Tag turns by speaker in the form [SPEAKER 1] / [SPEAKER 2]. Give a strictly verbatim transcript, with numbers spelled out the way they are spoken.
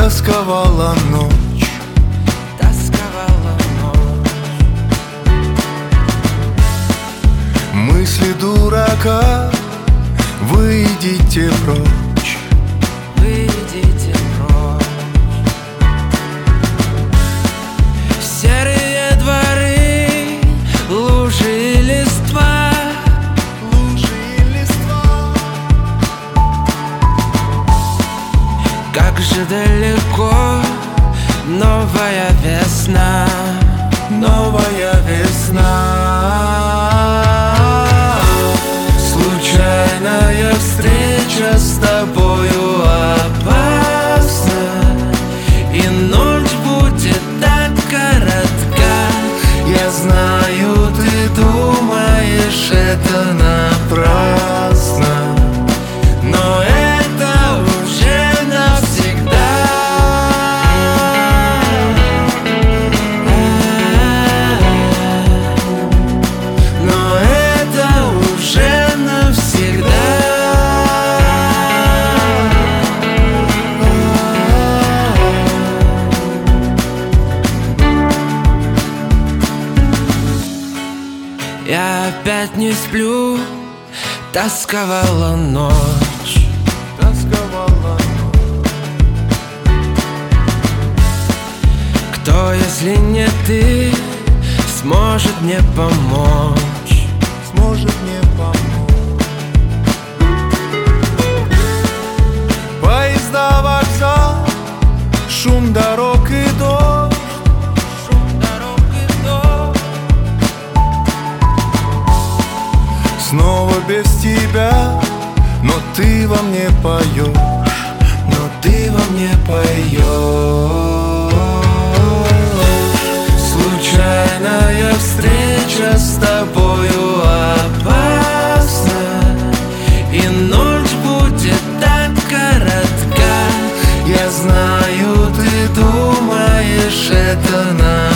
[SPEAKER 1] тосковала ночь,
[SPEAKER 2] тосковала ночь.
[SPEAKER 1] мысли дурака, выйдите прочь,
[SPEAKER 2] выйдите прочь. Серые дворы, лужи и листва,
[SPEAKER 1] лужи и листва.
[SPEAKER 2] как же далеко новая весна,
[SPEAKER 1] Новая весна. Случайная встреча с тобою опасна,
[SPEAKER 2] и ночь будет так коротка.
[SPEAKER 1] я знаю, ты думаешь, это напрасно, но это уже навсегда. Но это уже навсегда.
[SPEAKER 2] Я опять не сплю, тосковала ночь,
[SPEAKER 1] Тосковала ночь.
[SPEAKER 2] кто, если не ты, сможет мне помочь?
[SPEAKER 1] Сможет мне помочь. Поезда, вокзал, шум дорог и дождь,
[SPEAKER 2] Шум дорог и дождь.
[SPEAKER 1] снова без тебя, но ты во мне поешь, но ты во мне поешь. Случайная встреча с тобою опасна,
[SPEAKER 2] И ночь будет так коротка.
[SPEAKER 1] я знаю, ты думаешь, это надо.